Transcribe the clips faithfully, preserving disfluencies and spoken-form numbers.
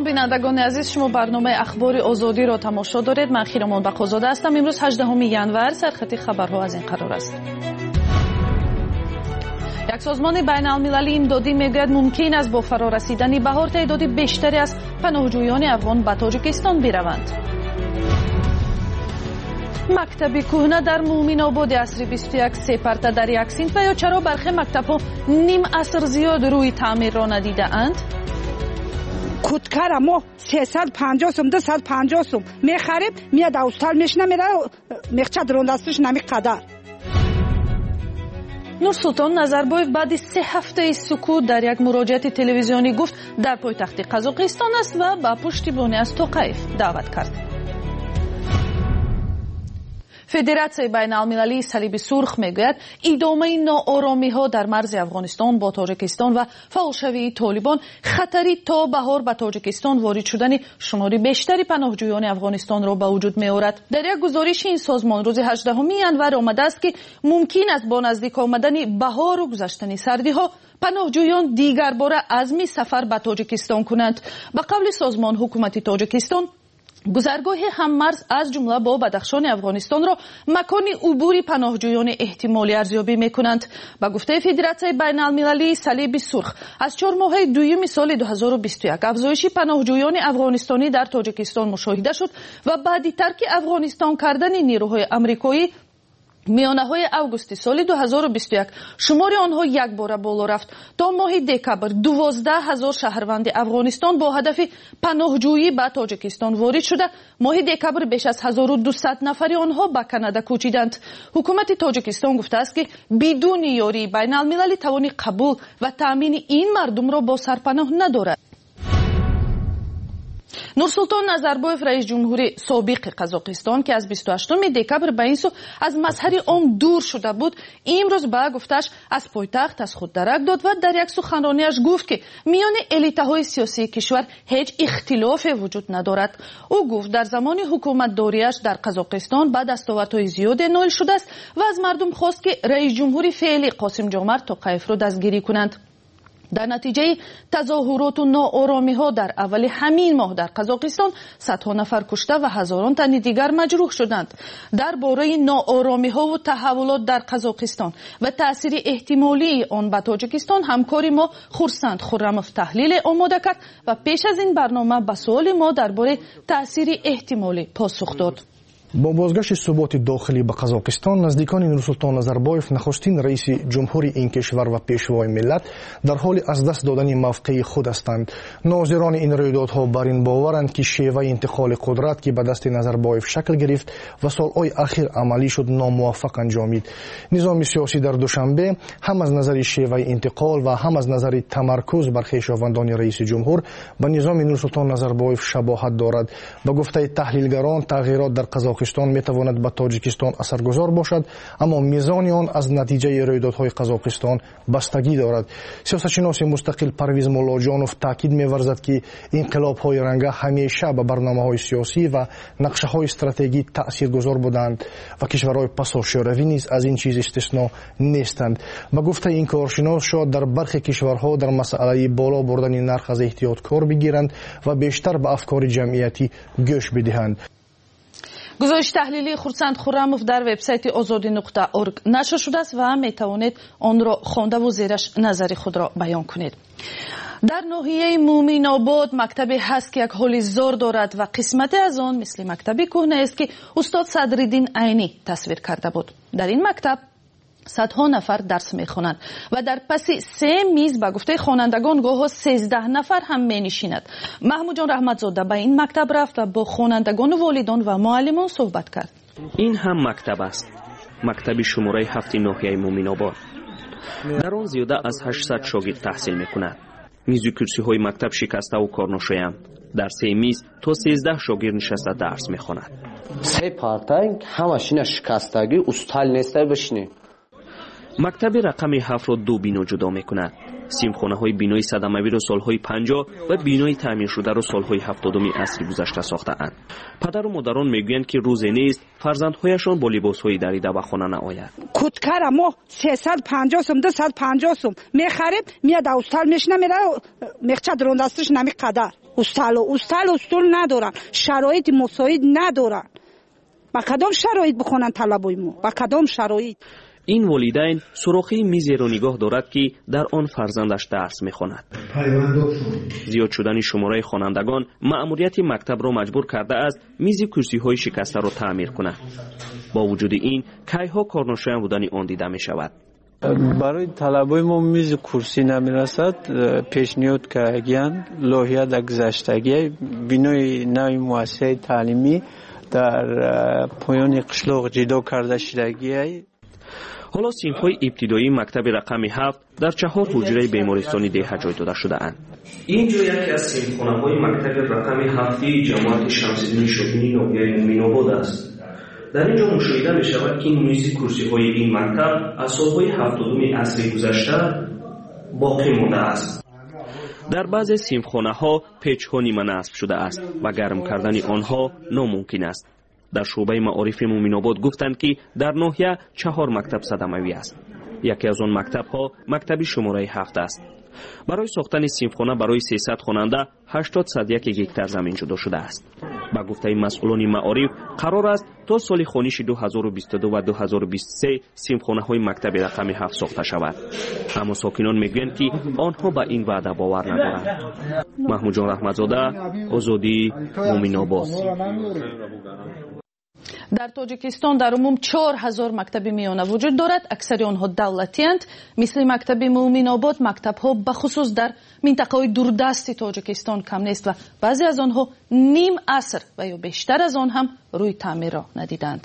بینندگان عزیز، شما برنامه اخبار آزادی را تماشا دارید. من خیرمان بقازاده هستم. امروز هجدهم ژانویه سرخط خبرها از این قرار است. یک سازمان بین المللی امدادی میگوید ممکن است با فرارسیدن بهار تعداد بیشتری از پناهجویان افغان به تاجیکستان بروند. مکتب کهنه در مومن آباد عصر بیست و یک سه پرته در یک صنف یا چرا برخی مکتب‌ها نیم عصر زیاد روی تعمیر را ندیده اند؟ کتکر ما سیصد و پنجاه سوم دویست و پنجاه سوم میخریم، میاد اوستال میشنه میره میخچه درندستش نمی قدر. نورسلطان نظربایف بعد سه هفته سکوت در یک مراجعه تلویزیونی گفت در پایتخت قزاقستان است و با پشتیبانی از توقیف دعوت کرد. فدراسیون بین المللی صلیب سرخ میگوید ادامه ناآرامی ها در مرز افغانستان با تاجیکستان و فعالشوی طالبان خطری تا بهار به تاجیکستان وارد شدن شماری بیشتری پناهجویان افغانستان را به وجود میآورد. در یک گزارش این سازمان روز هجدهم ژانویه آمده است که ممکن است با نزدیک آمدن بهار و گذشتن سردی ها پناهجویان دیگر باره عزم سفر به تاجیکستان کنند. به قول سازمان، حکومت تاجیکستان گذرگاه هممرز از جمله با بدخشان افغانستان را مکان عبور پناهجویان احتمالی ارزیابی میکنند. با گفته فدراسیون بین المللی صلیب سرخ، از چهار ماه دوم سال دو هزار و بیست و یک افزایش پناهجویان افغانستانی در تاجیکستان مشاهده شد و بعد ترک افغانستان کردن نیروهای آمریکایی میانه های اوگوست سال دو هزار و بیست و یک شمار آنها یک بار بالا رفت. تا ماه دکبر دوازده هزار شهروند افغانستان با هدف پناهجویی به تاجیکستان وارد شده. ماه دکبر بیش از هزار و دویست نفری آنها به کانادا کوچیدند. حکومت تاجیکستان گفته است که بدون یاری بین المللی توان قبول و تامین این مردم را با سرپناه ندارد. نورسلطان نظربایف رئیس جمهوری سابق قزاقستان که از بیست و هشتم دکبر به این سو از مظهر عام دور شده بود، امروز به گفتش از پایتخت از خود درک داد و در یک سخنرانیش گفت که میان الیت‌های سیاسی کشور هیچ اختلاف وجود ندارد. او گفت در زمان حکومت داریش در قزاقستان به دستاوردهای زیاد نائل شده است و از مردم خواست که رئیس جمهوری فعلی قاسم جمعت توقیف را دستگیری کنند. در نتیجه تظاهرات و ناآرامی ها در اول همین ماه در قزاقستان صدها نفر کشته و هزاران تن دیگر مجروح شدند. درباره ناآرامی ها و تحولات در قزاقستان و تاثیر احتمالی آن به تاجیکستان همکاری ما خورسند خرموف تحلیل آماده کرد و پیش از این برنامه به سوال ما درباره تاثیر احتمالی پاسخ داد. با بازگشت ثبات داخلی به قزاقستان، نزدیکان نورسلطان نظربایف نخستین رئیس جمهوری این کشور و پیشوای ملت در حال از دست دادن موقع خود هستند. ناظران این رویدادها بر این باورند که شیوه انتقال قدرت که به دست نظربایف شکل گرفت و سالهای اخیر عملی شد ناموفق انجامید. نظام سیاسی در دوشنبه هم از نظر شیوه انتقال و هم از نظر تمرکز بر خویشاوندان رئیس جمهور به نظام نورسلطان نظربایف شباهت دارد. به گفته تحلیلگران، تغییرات در قزاقستان می تواند به تاجیکستان اثرگذار باشد، اما میزان آن از نتیجه رویدادهای قزاقستان بستگی دارد. سیاستشناس مستقل پرویز مولاجانوف تاکید می‌ورزد که انقلاب‌های رنگه همیشه به برنامه‌های سیاسی و نقشه‌های استراتژیک تاثیرگذار بودند و کشورهای پساشوروی نیز از این چیز استثنا نیستند. به گفته این کارشناس، شاید در برخی کشورها در مسئله بالا بردن نرخ از احتیاط کار بگیرند و بیشتر به افکار جمعیتی گوش بدهند. گزارش تحلیلی خورسند خرموف در وبسایت آزادی نقطه اورگ نشر شده است و می توانید آن را خوانده و زیرش نظر خود را بیان کنید. در ناحیه مومن آباد مکتبی هست که یک حال زار دارد و قسمت از آن مثل مکتبی کهنه است که استاد صدرالدین عینی تصویر کرده بود. در این مکتب صدها نفر درس میخوانند و در پس سه میز به گفته خوانندگان گاهی سیزده نفر هم مینشیند. محمود جان رحمتزاده به این مکتب رفت و با خوانندگان و والدان و معلمان صحبت کرد. این هم مکتب است، مکتب شماره هفت ناحیه مومن آباد. در آن زیاده از هشتصد شاگرد تحصیل میکنند. میز و کرسی های مکتب شکسته و کارناشی‌اند. در سه میز تا سیزده شاگرد نشسته درس میخوانند. سه پارتنگ همشون شکستگی استال نیسته بشینه. مکتب رقم هفت را دو بنا جدا میکند. سیمخانه های بینای صدموی را سالهای پنجاه و بینای تعمیر شده را سالهای هفتادم عصر گذشته ساخته اند. پدر و مادران میگویند که روزی نیست فرزندهایشان با لباس های دریده به خانه نآید. کتکر ما سیصد و پنجاه سوم دویست و پنجاه سوم میخریم، میاد اوستال میشنه میره میخچه درندستش نمی قدر. استال و استال استول ندارن، شرایط مساعد ندارن. با کدام شرایط بخونن طلبای ما؟ با کدام شرایط؟ این والدین سوراخی میزی را نگاه دارد که در آن فرزندش درس میخواند. زیاد شدن شماره خوانندگان مأموریت مکتب را مجبور کرده است میز کرسی های شکسته را تعمیر کند. با وجود این کیها کارناشایان بودن آن دیده می شود. برای طلبای ما میز کرسی نمیرسد. پیشنهاد کردن لایحه در گذشتگی بنای نوی مؤسسه تعلیمی در پایان قشلاق جدا کرده شدگی. حالا صنف‌های ابتدایی مکتب رقم هفت در چهار حجره بیمارستانی ده جای داده شده اند. اینجا یکی از صنف‌خانه‌های مکتب رقم هفت جماعت شمس‌الدین شاهینی ناحیه مومین‌آباد است. در اینجا مشاهده می شود که میز کرسی‌های این مکتب از سال‌های هفتادم عصر گذشته باقی مانده است. در بعضی صنف‌خانه‌ها پیچ‌ها نیمه نصب شده است و گرم کردن آنها ناممکن است. در شعبه معارف مومین‌آباد گفتند که در ناحیه چهار مکتب صدموی است. یکی از آن مکتب‌ها مکتب شماره هفت است. برای ساختن صنفخانه برای سیصد خواننده هشتاد صد یک هکتار زمین جدا شده است. با گفته مسئولان معارف قرار است تا سال خوانش دو هزار و بیست و دو و دو هزار و بیست و سه صنفخانه‌های مکتب رقم هفت ساخته شود. اما ساکنان میگویند که آنها به این وعده باور ندارند. محمود جان رحمتزاده، آزادی، مومین‌آباد. در تاجیکستان در عموم چهار هزار مکتب میانه وجود دارد. اکثر آنها دولتی اند. مثل مکتب مومین‌آباد مکتب‌ها بخصوص در منطقه‌های دوردست تاجیکستان کم نیست و بعضی از آنها نیم عصر و یا بیشتر از آن هم روی تعمیر را ندیدند.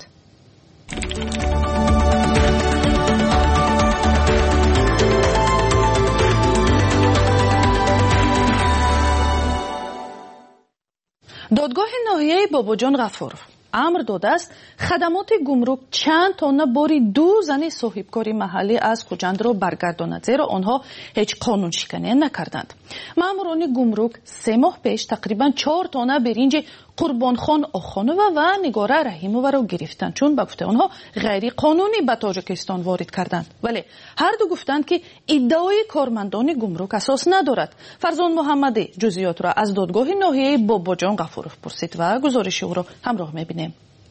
دادگاه ناحیه باباجان غفورov امر داده است خدمات گمرک چند تانه باری دو زن صاحبکاری محلی از خوجند را برگرداند، زیرا آنها هیچ قانون شکنی نکردند. ماموران گمرک سه ماه پیش تقریبا چهار تانه برنج قربانخان آخانووا و نگاره رحیمووا را گرفتند، چون به گفته آنها غیر قانونی به تاجیکستان وارد کردند. ولی هر دو گفتند که ادعای کارمندان گمرک اساس ندارد. فرزان محمدی جزئیات را از دادگاه ناحیه باباجان غفورov پرسید و گزارش او را همراه می‌بینیم.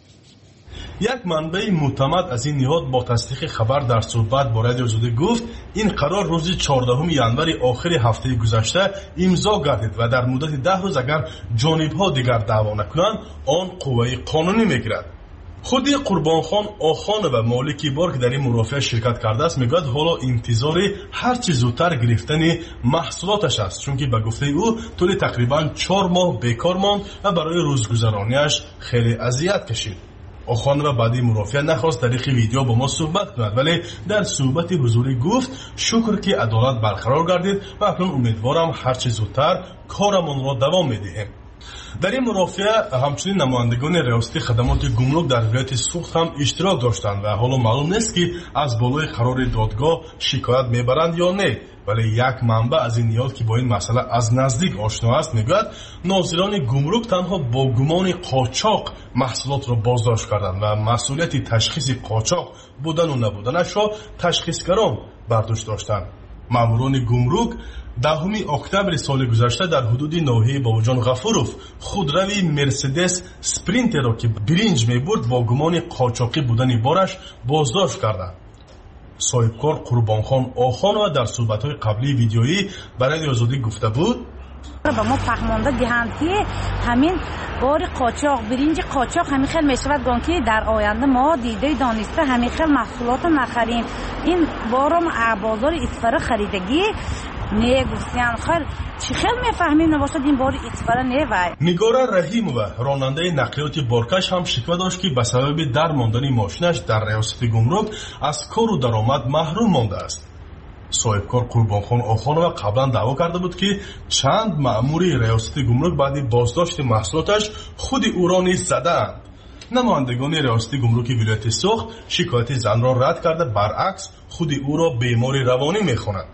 یک منبع معتمد از این نهاد با تصدیق خبر در صحبت با رادیو آزادی گفت این قرار روز چهاردهم ژانویه آخر هفته گذشته امضا گردید و در مدت ده روز اگر جانب‌ها دیگر دعوا نکنند آن قوه قانونی میگیرد. خود قربانخان آخان و مالکی بار که در این مرافعه شرکت کرده است میگوید حالا انتظار هر چه زودتر گرفتن محصولاتش است، چون که به گفته او طول تقریبا چهار ماه بیکار ماند و برای روزگذرانیش خیلی اذیت کشید. آخان و بعدی مرافعه نخواست طریق ویدیو با ما صحبت کند، ولی در صحبت حضوری گفت شکر که عدالت برقرار گردید و اکنون امیدوارم هر چه زودتر کارمان را دوام میدهیم. در این مرافعه همچنین نمایندگان ریاستی خدمات گمرک در ولایت سوخت هم اشتراک داشتند و حالا معلوم نیست که از بالای قرار دادگاه شکایت میبرند یا نه. ولی یک منبع از این نهاد که با این مسئله از نزدیک آشنا است میگوید ناظران گمرک تنها با گمان قاچاق محصولات را بازداشت کردند و مسئولیت تشخیص قاچاق بودن و نبودنش را تشخیصگران برداشت داشتند. ماموران گمرک دهم اکتبر سال گذشته در حدود ناحیه باباجان غفورov خودروی مرسدس سپرینتر را که برنج میبرد با گمان قاچاقی بودن بارش بازداشت کردند. صاحبکار قربانخان آخان در صحبت‌های قبلی ویدیویی برای آزادی گفته بود با ما فهمانده دهند که همین بار قاچاق برنج قاچاق همین خیلی میشود گان که در آینده ما دیده دانسته همین خیلی محصولات نخریم. این بارم بازار اسفره خریدگی نه گفتیان خیلی چی خیلی میفهمیم نباشد این بار اسفره نه. و نگاره رحیمووا راننده نقلیات بارکش هم شکوه داشت که به سبب در ماندن ماشینش در ریاست گمرک از کار و درآمد محروم مانده است. صاحبکار قربانخان آخانووا قبلا دعوا کرده بود که چند مأموری ریاست گمرک بعد بازداشت محصولاتش خود او را نیز زدند. نمایندگان ریاست گمرک ولایت سوخت شکایت زن را رد کرده، برعکس خود او را بیماری روانی می‌خوانند.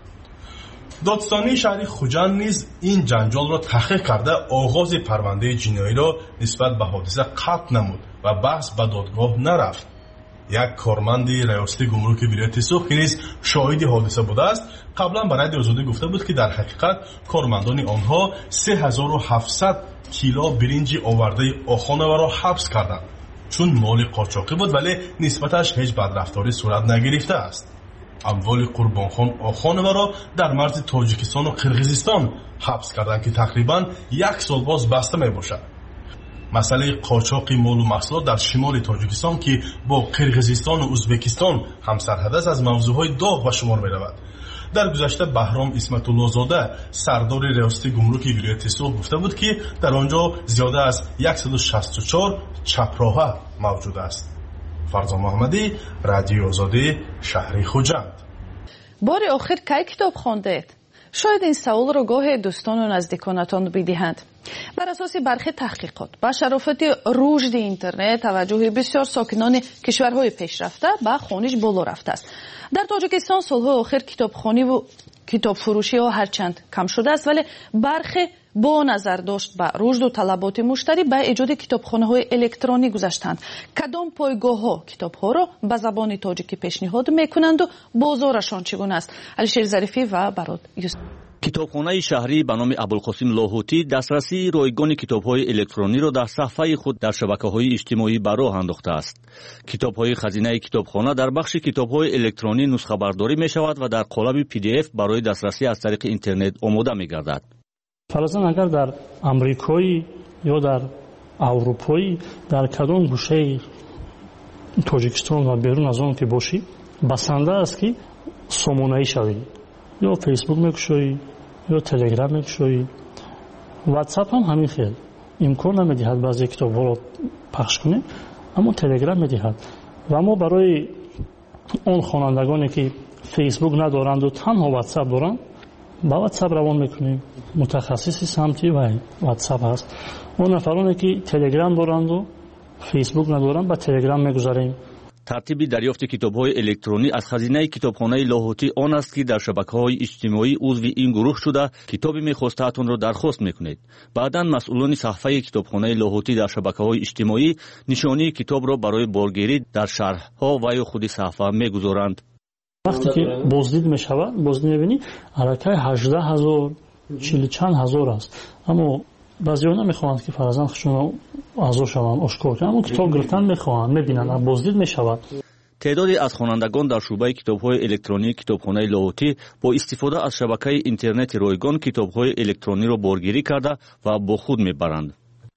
دادستانی شهر خوجند نیز این جنجال را تحقیق کرده آغاز پرونده جنایی را نسبت به حادثه قطع نمود و بحث به دادگاه نرفت. یک کارمند ریاست گمرک ولایت سوخ که نیز شاهد حادثه بوده است قبلا به رادیو آزادی گفته بود که در حقیقت کارمندان آنها سه هزار و هفتصد کیلو برنج آورده آخانوه را حبس کردند چون مال قاچاقی بود ولی نسبتش هیچ بدرفتاری صورت نگرفته است. اموال قربانخان آخانوه را در مرز تاجیکستان و قرقیزستان حبس کردند که تقریبا یک سال باز بسته می باشد. مسئله قاچاق مال و محصولات در شمال تاجیکستان که با قرقیزستان و ازبکستان همسرحد است از موضوعهای داغ به شمار می رود. در گذشته بهرام اسمت الله زاده سردار ریاست گمرک ولایت سوخ گفته بود که در آنجا زیاده از صد و شصت و چهار چپراهه موجود است. فرزان محمدی، رادیو آزادی، شهر خوجند. بار آخر کی کتاب خواندید؟ شاید این سوال را گاه دوستان و نزدیکانتان بدهند. بر اساس برخی تحقیقات با شرافت رشد اینترنت توجه بسیار ساکنان کشورهای پیشرفته به خوانش بالا رفته است. در تاجیکستان سالهای آخر کتابخوانی و کتاب فروشی ها هرچند کم شده است ولی برخی با نظر داشت به رشد و طلبات مشتری به ایجاد کتابخانه های الکترونی گذاشتند. کدام پایگاه ها کتاب ها را به زبان تاجیکی پیشنهاد میکنند و بازارشان چگونه است؟ علیشیر ظریفی و براد یوسف. کتابخانه شهری به نام ابوالقاسم لاهوتی دسترسی رایگان کتاب‌های الکترونی را در صفحه خود در شبکه‌های اجتماعی به راه انداخته است. کتاب‌های خزینه کتابخانه در بخش کتاب‌های الکترونی نسخه برداری می‌شود و در قالب پی دی اف برای دسترسی از طریق اینترنت آماده می‌گردد. فرضاً اگر در آمریکایی یا در اروپایی در کدام گوشه تاجیکستان و بیرون از آن که باشی بسنده است که سامانه‌ای شوی یا فیسبوک می‌کشی یا تلگرام می‌کشی. واتساپ هم همین خیلی امکان نمی‌دهد بعضی کتاب‌ها را پخش کنیم اما تلگرام می‌دهد و ما برای اون خوانندگانی که فیسبوک ندارند و تنها واتساپ دارند با واتساپ روان می‌کنیم. متخصصی سمتی و واتساپ هست. اون نفرانی که تلگرام دارند و فیسبوک ندارند با تلگرام می‌گذاریم. ترتیب دریافت کتاب‌های الکترونی از خزینه کتابخانه لاهوتی آن است که در شبکه‌های اجتماعی عضو این گروه شده کتابی می‌خواسته‌تان را درخواست می‌کنید. بعداً مسئولان صفحه کتابخانه لاهوتی در شبکه‌های اجتماعی نشانی کتاب را برای بارگیری در شرح‌ها و یا خود صفحه می‌گذارند. وقتی که بازدید می‌شود بازدید می‌بینی الکی هجده هزار چهل چند هزار است اما بعضی‌ها نمی‌خواهند که فرضاً خودشون آزاد شوند آشکار کنند اما کتاب گرفتن می‌خواهند می‌بینند بازدید می‌شود. تعدادی از خوانندگان در شعبه کتاب‌های الکترونی کتابخانه لاهوتی با استفاده از شبکه اینترنت رایگان کتاب‌های الکترونی را بارگیری کرده و با خود می‌برند.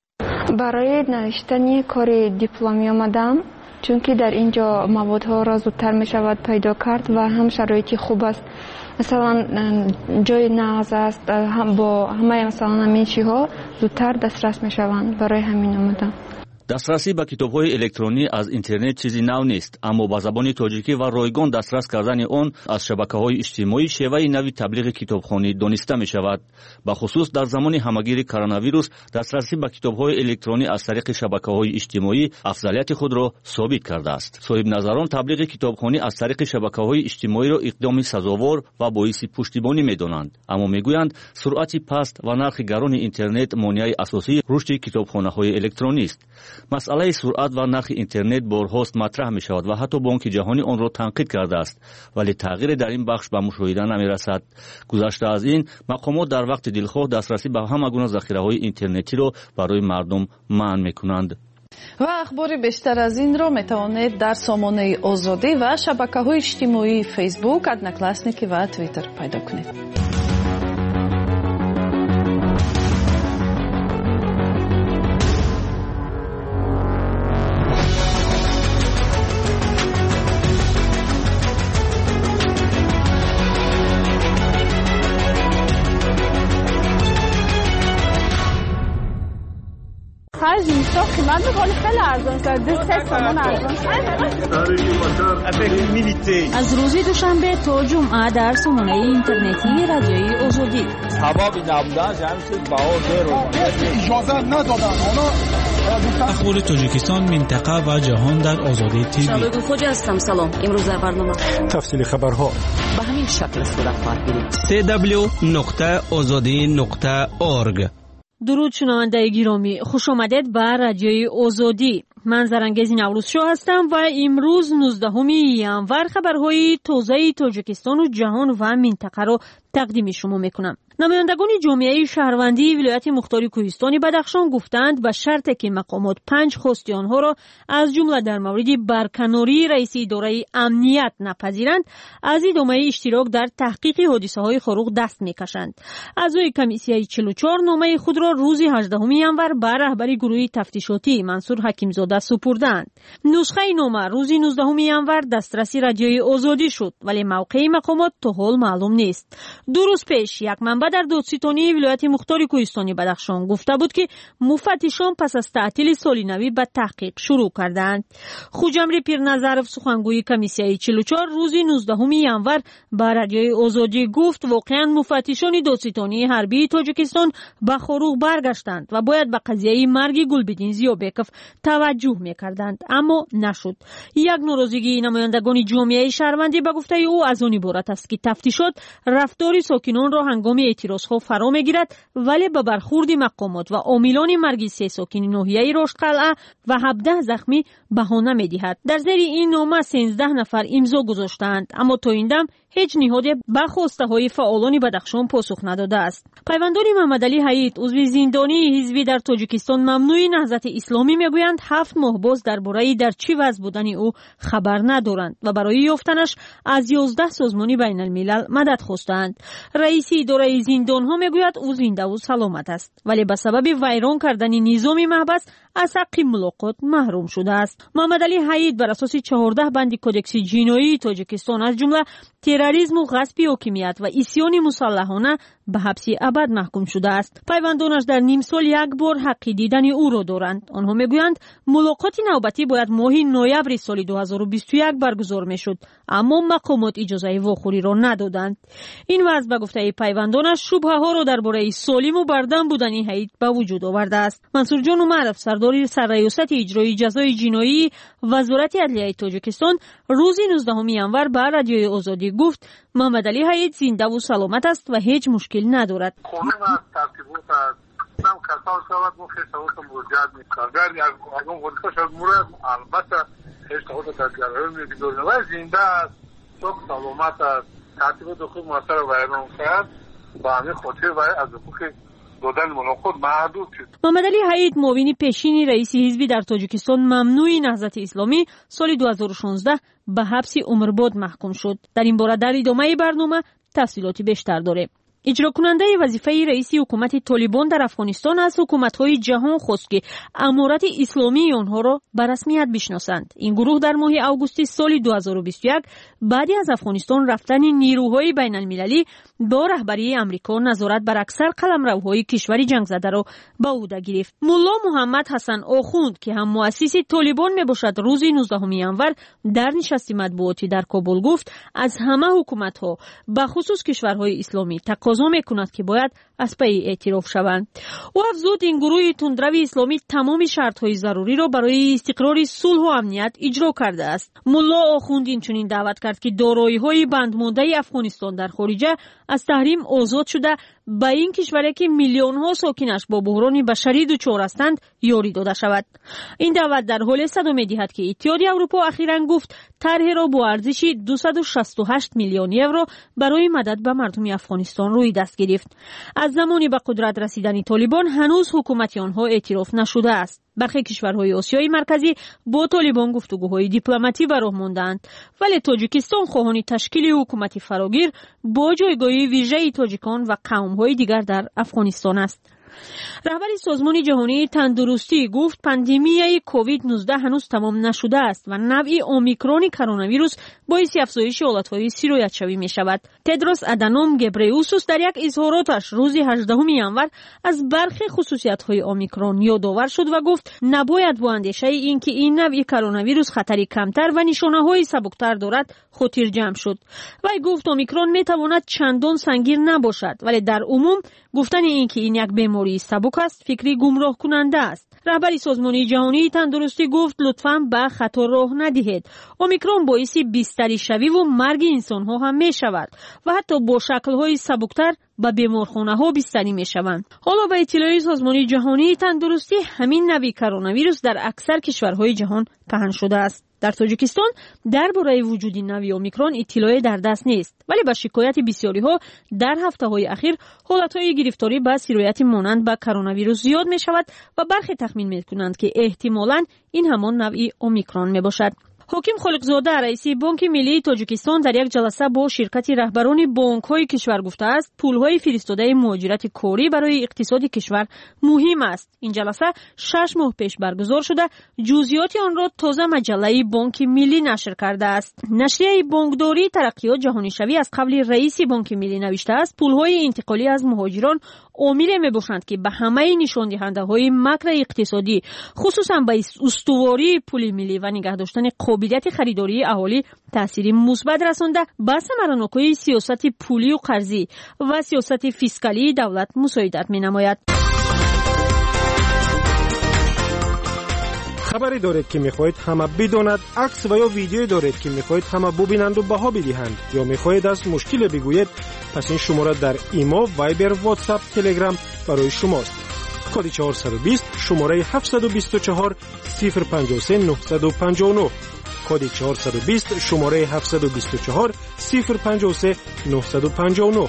برای نوشتن کار دیپلمی آمدم چون که در اینجا موادها را زودتر می‌شود پیدا کرد و هم شرایطی خوب است. مثلا جای نقض است هم با همه مثلا همین چیزها زودتر دسترس می‌شوند. برای همین آمدم. دسترسی به کتاب‌های الکترونی از اینترنت چیزی نو نیست اما با زبان تاجیکی و رایگان دسترس کردن آن از شبکه‌های اجتماعی شیوه نوی تبلیغ کتابخوانی دانسته می‌شود. به خصوص در زمان همگیر کرونا ویروس دسترسی به کتاب‌های الکترونی از طریق شبکه‌های اجتماعی افضلیت خود را ثابت کرده است. صاحب نظران تبلیغ کتابخوانی از طریق شبکه‌های اجتماعی را اقدامی سزاوار و باعث پشتیبانی می‌دانند اما می‌گویند سرعت پست و نرخ گران اینترنت مانع اساسی رشد کتابخانه‌های الکترونی است. مسئله سرعت و نرخ اینترنت بارهاست مطرح می شود و حتی بانک جهانی آن را تنقید کرده است ولی تغییر در این بخش به مشاهده نمی رسد. گذشته از این مقامات در وقت دلخواه دسترسی به همه گونه ذخیره های اینترنتی را برای مردم منع می کنند. و اخبار بیشتر از این را می توانید در سامانه آزادی و شبکه های اجتماعی فیسبوک، ادناکلاسنیکی و توییتر پیدا کنید. خرج نیستا قیمت میکنه خیلی ارزان شد سه سامان ارزان شد. از روز دوشنبه تا جمعه در سامانه اینترنتی رادیوی آزادی سبب نبودن جمعیت بهار درو اجازه ندادن اخبار تاجیکستان منطقه و جهان در آزادی تیوی. شباب خوجا هستم. سلام. امروز در برنامه تفصیل خبرها به همین شکل صورت خواهد گرفت. سی دبلیو نقطه آزادی نقطه اورگ. درود شنونده گرامی، خوش آمدید به رادیوی آزادی. من زرنگز نوروز شو هستم و امروز نوزدهم ژانویه خبرهای تازه تاجیکستان و جهان و منطقه رو تقدیم شما میکنم. نمایندگان جامعه شهروندی ولایت مختار کوهستان بدخشان گفتند به شرطی که مقامات پنج خواست آنها را از جمله در مورد برکناری رئیس اداره امنیت نپذیرند، از ادامه اشتراک در تحقیق حادثه های خاروق دست میکشند. اعضای کمیسیه چهل و چهار نامه خود را روز هجدهم ژانویه به رهبر گروه تفتیشاتی منصور حکیمزاده سپردند. نسخه نامه روز نوزدهم ژانویه دسترسی رادیوی آزادی شد، ولی موقع مقامات تا حال معلوم نیست. دو روز پیش یک منبع در دادستانی ولایت مختار کوهستان بدخشان گفته بود که مفتشان پس از تعطیل سال نو به تحقیق شروع کردند. خوجمری پیرنظرف سخنگوی کمیسیه چهل و چهار روز نوزدهم ژانویه به رادیوی آزادی گفت واقعا مفتشان دادستانی حربی تاجیکستان به خاروق برگشتند و باید به قضیه مرگ گلبدین زیابکف توجه میکردند، اما نشد. یک ناراضگی نمایندگان جامعه شهروندی به گفته او از آن عبارت است که تفتیشات رفتار ساکنان را هنگام اعتراضها فرا میگیرد، ولی به برخورد مقامات و عاملان مرگ سه ساکن ناحیه رشدقلعه و هفده زخمی بهانه میدهد. در زیر این نامه سیزده نفر امضا گذاشتند، اما تا این دم هیچ نهاد به خواسته های فعالان بدخشان پاسخ نداده است. پیوندان محمدعلی حید عضو زندانی حزبی در تاجیکستان ممنوع نهضت اسلامی میگویند هفت ماه باز درباره در چی وضع بودن او خبر ندارند و برای یافتنش از یازده سازمان بین الملل مدد خواستند. رئیس اداره زندان ها میگوید او زنده و سلامت است، ولی به سبب ویران کردن نظام محبس از حق ملاقات محروم شده است. محمدعلی حید بر اساس چهارده بند کدکس جنایی تاجیکستان از جمله تروریسم و غصب حاکمیت و عصیان مسلحانه به حبس ابد محکوم شده است. پیوندانش در نیم سال یک بار حق دیدن او را دارند. آنها میگویند ملاقات نوبتی باید ماه نوامبر سال دو هزار و بیست و یک برگزار میشد، اما مقامات اجازه واخوری را ندادند. این وضع به گفته پیوندانش شبهه ها را درباره سالم و بردم بودن حید به وجود آورده است. منصور جان عمرف سردار سرریاست اجرایی جزای جنایی وزارت عدلیه تاجیکستان روز نوزدهم ژانویه به رادیوی آزادی گفت محمدعلی حید زنده و سلامت است و هیچ مشکل ندارد. قانون از ترتیبات از نام کسان شود مخیر شود مرجعت میکرد. اگر یک آگم ورکا شد مورد البته هیچ تاوت در جرهر میگذارد و زنده است، صبح سلامت است، ترتیبات حقوق مؤثر و ویران کرد با همه خاطر و از حقوق دادن ملاقات محدود شد. محمدعلی حید معاون پیشین رئیس حزبی در تاجیکستان ممنوع نهضت اسلامی سال دو هزار و شانزده به حبس عمرباد محکوم شد. در این باره در ادامه برنامه تفصیلات بیشتر داریم. اجرا کننده وظیفه رئیس حکومت طالبان در افغانستان از حکومت‌های جهان خواست که امارت اسلامی آنها را به رسمیت بشناسند. این گروه در ماه آگوست سال دو هزار و بیست و یک بعد از افغانستان رفتن نیروهای بین المللی با رهبری امریکا نظارت بر اکثر قلمروهای کشور جنگ زده را به عهده گرفت. ملا محمد حسن آخوند که هم مؤسس طالبان میباشد روز نوزدهم ژانویه در نشست مطبوعاتی در کابل گفت از همه حکومت‌ها به خصوص کشورهای اسلامی تقاضا میکند که باید از پی اعتراف شوند. او افزود این گروه تندرو اسلامی تمام شرط‌های ضروری را برای استقرار صلح و امنیت اجرا کرده است. ملا آخوند اینچنین دعوت کرد که دارایی‌های بندمانده افغانستان در خارجه از تحریم آزاد شده به این کشوری که میلیون‌ها ساکنش با بحران بشری دچار هستند یاری داده شود. این دعوت در حال صدا می‌دهد که اتحاد اروپا اخیراً گفت طرح را با ارزش دویست و شصت و هشت میلیون یورو برای مدد به مردم افغانستان روی دست گرفت. از زمانی به قدرت رسیدن طالبان هنوز حکومت آنها اعتراف نشده است. برخی کشورهای آسیای مرکزی با طالبان گفتگوهای دیپلماتی به راه ماندند، ولی تاجیکستان خواهان تشکیل حکومت فراگیر با جایگاه ویژه تاجیکان و قوم‌های دیگر در افغانستان است. رهبر سازمان جهانی تندرستی گفت پاندمی کووید نوزده هنوز تمام نشده است و نوع اومیکرون کرونا ویروس باعث افزایش حالت‌های سیرایت شوی می شود. تدروس ادانوم گبریئوسوس در یک اظهاراتش روز هجدهم ژانویه از برخی خصوصیت‌های اومیکرون یادآور شد و گفت نباید با اندیشه اینکه این نوع کرونا ویروس خطری کمتر و نشانه‌های سبکتر دارد خاطر جمع شد. وی گفت اومیکرون می‌تواند چندان سنگین نباشد، ولی در عموم گفتن اینکه این یک بیماری بیماری سبک است فکری گمراه کننده است. رهبر سازمان جهانی تندرستی گفت لطفاً به خطر راه ندهید. اومیکرون باعث بستری شوی و مرگ انسان ها هم می شود و حتی با شکل های سبکتر به بیمارخانه ها بستری می شوند. حالا به اطلاع سازمان جهانی تندرستی همین نوع کرونا ویروس در اکثر کشورهای جهان پهن شده است. در تاجیکستان درباره وجود نوع اومیکرون اطلاعی در دست نیست، ولی با شکایت بسیاری ها در هفته های اخیر حالت های گرفتاری به سرایت مانند به کرونا ویروس زیاد می شود و برخی تخمین می کنند که احتمالاً این همان نوع اومیکرون می باشد. حاکم خالقزاده رئیس بانک ملی تاجیکستان در یک جلسه با شرکت رهبران بانک‌های کشور گفته است پول‌های فرستاده مهاجرت کاری برای اقتصاد کشور مهم است. این جلسه شش ماه پیش برگزار شده. جزئیات آن را تازه مجله بانک ملی نشر کرده است. نشریه بانکداری ترقیات جهانی شوی از قبل رئیس بانک ملی نوشته است پول‌های انتقالی از مهاجران عامل می‌باشند که به همه نشان دهنده‌های مکر اقتصادی خصوصا به استواری پول ملی و نگه داشتن قابلیت خریداری اهالی تأثیر مثبت رسانده به ثمره‌ناکی سیاست پولی و قرضی و سیاست فیسکالی دولت مساعدت می‌نماید. خبری دارید که میخواهید همه بداند، عکس و یا ویدیویی دارید که میخواهید همه ببینند و بها بدهند، یا میخواهید از مشکل بگویید، پس این شماره در ایما، وایبر، واتساپ، تلگرام برای شماست. کد چهارصد و بیست شماره هفتصد و بیست و چهار صفر پنجاه و سه نهصد و پنجاه و نه. کد چهارصد و بیست شماره هفتصد و بیست و چهار صفر پنجاه و سه نهصد و پنجاه و نه.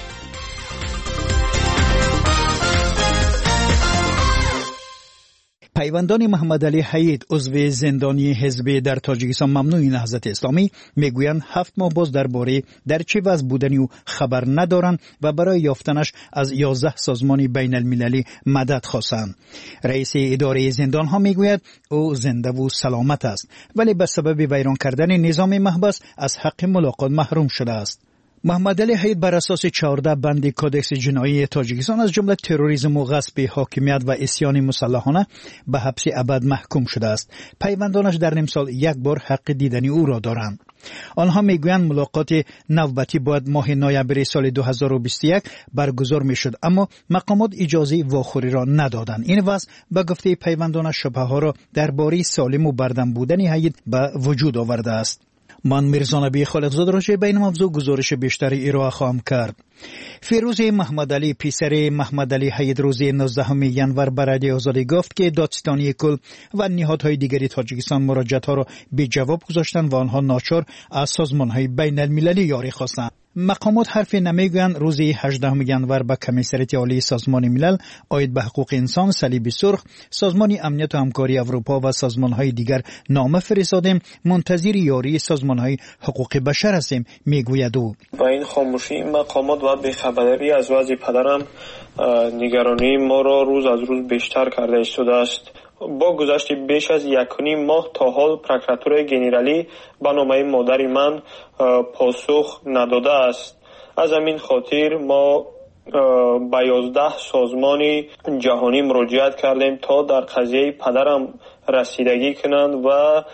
پیوندان محمد علی حید عضو زندانی حزب در تاجیکستان ممنوع نهضت اسلامی میگویند هفت ماه باز درباره در چه وضع بودنی او خبر ندارند و برای یافتنش از یازده سازمان بین المللی مدد خواستند. رئیس اداره زندان ها میگوید او زنده و سلامت است ولی به سبب ویران کردن نظام محبس از حق ملاقات محروم شده است. محمد علی حید بر اساس چهارده بند کدکس جنایی تاجیکستان از جمله تروریسم و غصب حاکمیت و عصیان مسلحانه به حبس ابد محکوم شده است. پیوندانش در نیم سال یک بار حق دیدن او را دارند. آنها میگویند ملاقات نوبتی باید ماه نوامبر سال دو هزار و بیست و یک برگزار میشد، اما مقامات اجازه واخوری را ندادند. این وضع به گفته پیوندانش شبهه ها را درباره سالم و بردم بودن حید به وجود آورده است. من میرزا نبی خالقزاده راجع به این موضوع گزارش بیشتری ارائه خواهم کرد. فیروز محمد علی پسر محمد علی حید روز نوزدهم ینور به رادیو آزادی گفت که دادستانی کل و نهادهای دیگری تاجیکستان مراجعت‌ها را بی جواب گذاشتند و آنها ناچار از سازمان‌های بین المللی یاری خواستند. مقامات حرف نمیگویند. روز هجدهم ینور به کمیسریت عالی سازمان ملل عاید به حقوق انسان صلیب سرخ، سازمان امنیت و همکاری اروپا و سازمان‌های دیگر نامه فرستادیم، منتظر یاری سازمان‌های حقوق بشر هستیم میگوید او. با این خاموشی مقامات و بی‌خبری از وضع پدرم نگرانی ما را روز از روز بیشتر کرده شده است. با گذشت بیش از یک و نیم ماه تا حال پروکراتور گنرالی به نامه مادر من پاسخ نداده است. از همین خاطر ما به یازده سازمان جهانی مراجعت کردیم تا در قضیه پدرم رسیدگی کنند و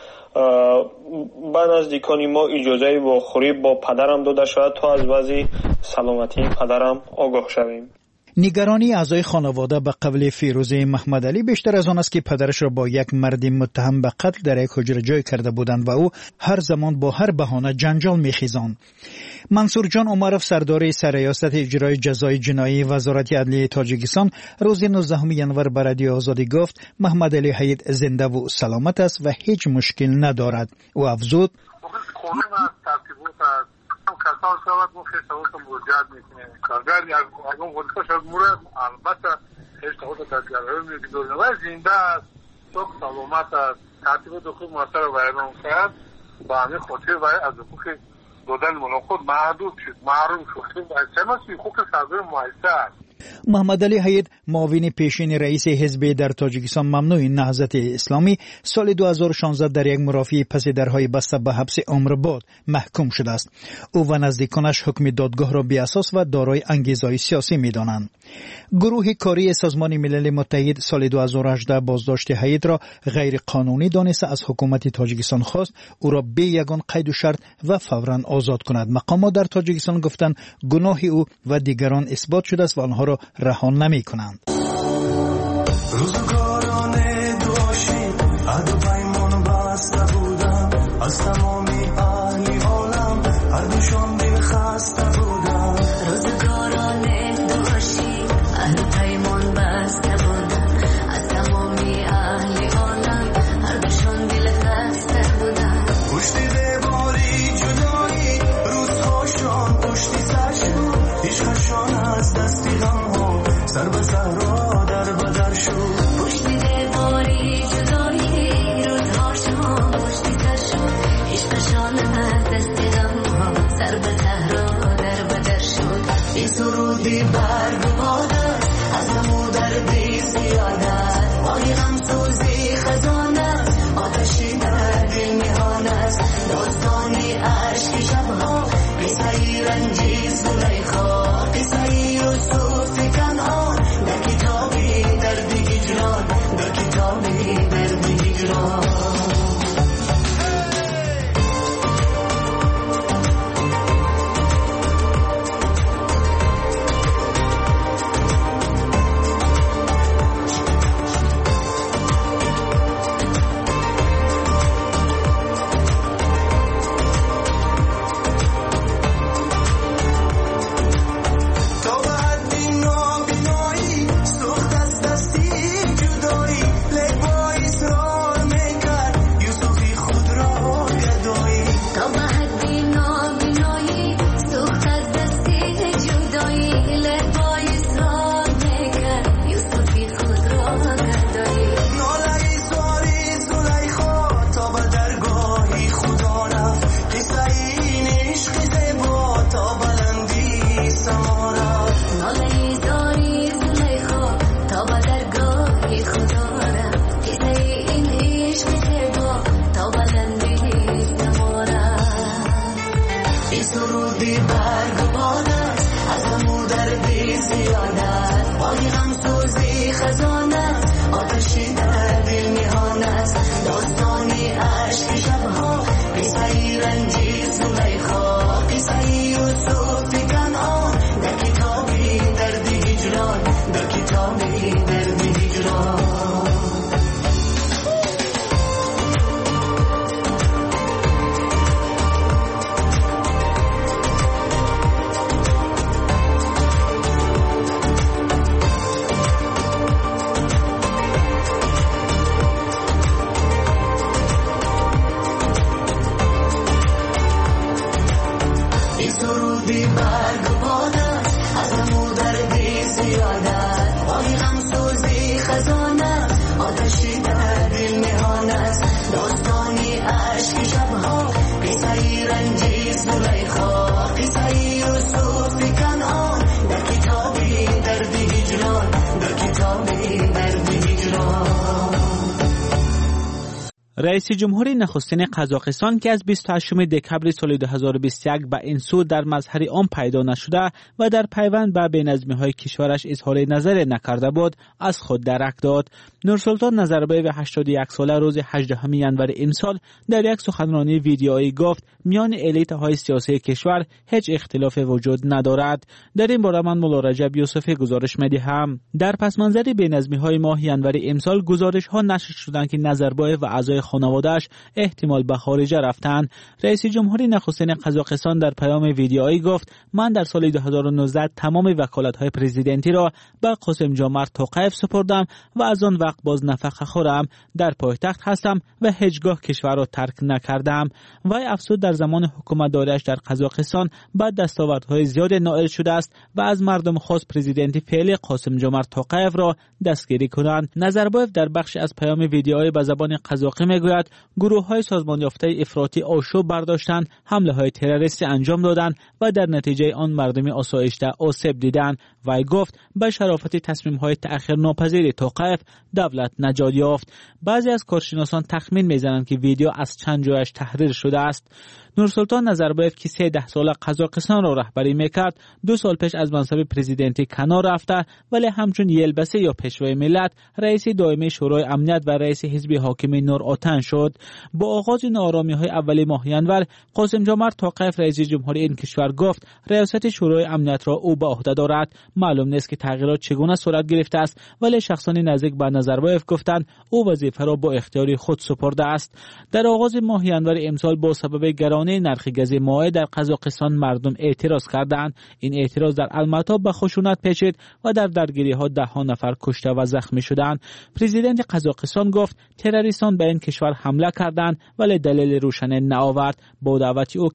به نزدیکان ما اجازه واخوری با پدرم داده شود تا از وضع سلامتی پدرم آگاه شویم. نگرانی اعضای خانواده به قول فیروز محمد علی بیشتر از آن است که پدرش را با یک مرد متهم به قتل در یک حجره جای کرده بودند و او هر زمان با هر بهانه جنجال می‌خیزاند. منصور جان عمرف سردار سرریاست اجرای جزای جنایی وزارت عدلیه تاجیکستان روز نوزدهم ینور به رادیو آزادی گفت محمد علی حید زنده و سلامت است و هیچ مشکل ندارد. او افزود کسان شود ما خیلی شود مراجعت میکنیم کارگر اگر خودش از مورد البته هیچ خود تدگیره میگذاریم و زنده است صبح سلامت است ترتیب دخول مؤثر و بیان کرد با همین خاطر و از حقوق دادن ملاقات محدود شد محروم شد و چه حقوق سرزور مؤثر. محمد علی حید معاون پیشین رئیس حزب در تاجیکستان ممنوع نهضت اسلامی سال دو هزار و شانزده در یک مرافعه پس درهای بسته به حبس عمر بعد محکوم شده است. او و نزدیکانش حکم دادگاه را بی اساس و دارای انگیزهای سیاسی می‌دانند. گروه کاری سازمان ملل متحد سال دو هزار و هجده بازداشت حید را غیر قانونی دانسته از حکومت تاجیکستان خواست او را بی یگان قید و شرط و فوراً آزاد کند. مقامات در تاجیکستان گفتند گناه او و دیگران اثبات شده است و آنها را رها نمی‌کنند. هر دوشون دل خسته بودن روزگاران دوشی اهل پیمان بسته بودن از تمامی اهل عالم هر دوشون دل خسته بودن پشت دیواری جدایی روزهاشون پشتی سرشون عشقشون از دستی غم ها سر به صحرا در بدر شد پشت دیواری جدایی روزهاشون پشتی سرشون عشقشون از دستی غم ها سر به صحرا در بدر شد این سرودی برگ بادر از همو دردی زیادت آهی غم سوزی خزانت آتشی در دل میهانت داستانی عشق شبها قصه رنجی زلیخا قصه یوسف کنعان در کتابی درد هجران در کتابی درد هجران رئیس جمهوری نخستین قزاقستان که از بیست و هشتم دکمبر سال دو هزار و بیست و یک به این سو در مظهر عام پیدا نشده و در پیوند به بینظمی‌های کشورش اظهار نظر نکرده بود از خود درک داد. نورسلطان نظربایو هشتاد و یک ساله روز هجدهم ژانویه امسال در یک سخنرانی ویدیویی گفت میان الیت‌های سیاسی کشور هیچ اختلاف وجود ندارد. در این باره من مولا رجب یوسفی گزارش می‌دهم. در پس منظر بینظمی‌های ماه ژانویه امسال گزارش‌ها نشر شدند که نظربایو و اعضای خانواده‌اش احتمال به خارج رفتند. رئیس جمهوری نخستین قزاقستان در پیام ویدیویی گفت من در سال دو هزار و نوزده تمام وکالت‌های پرزیدنتی را به قاسم جمعت توقیف سپردم و از آن وقت باز نفقه خورم. در پایتخت هستم و هیچگاه کشور را ترک نکردم. وی افزود در زمان حکومتداریش در قزاقستان با دستاوردهای زیاد نائل شده است و از مردم خواست پرزیدنتی فعلی قاسم جمعت توقیف را دستگیری کنند. نظربایو در بخشی از پیام ویدیویی به زبان قزاقی میگوید گروه‌های سازمان یافته افراطی آشوب برداشتند، حمله‌های تروریستی انجام دادند و در نتیجه آن مردم آسایشته آسیب دیدند. وی گفت به شرافت تصمیم‌های تأخیر ناپذیر توقیف دولت نجات یافت. بعضی از کارشناسان تخمین می‌زنند که ویدیو از چند جایش تحریر شده است. نورسلطان نظربایو که سیزده سال قزاقستان را رهبری میکرد دو سال پیش از منصب پرزیدنتی کنار رفته، ولی همچون یلبسه یا پیشوای ملت رئیس دائمی شورای امنیت و رئیس حزب حاکم نور آتن شد. با آغاز ناآرامی‌های اول ماه ژانویه قاسم جمعت توقیف رئیس جمهوری این کشور گفت ریاست شورای امنیت را او به عهده دارد. معلوم نیست که تغییرات چگونه صورت گرفته است، ولی شخصان نزدیک به نظربایو گفتند او وظیفه را با اختیاری خود سپرده است. در آغاز ماه ژانویه امسال با سبب گران گرانی نرخ گاز مایع در قزاقستان مردم اعتراض کردند. این اعتراض در الماتا به خشونت پیچید و در درگیری ها ده ها نفر کشته و زخمی شدند. پرزیدنت قزاقستان گفت تروریستان به این کشور حمله کردند ولی دلیل روشن نآورد. با دعوت او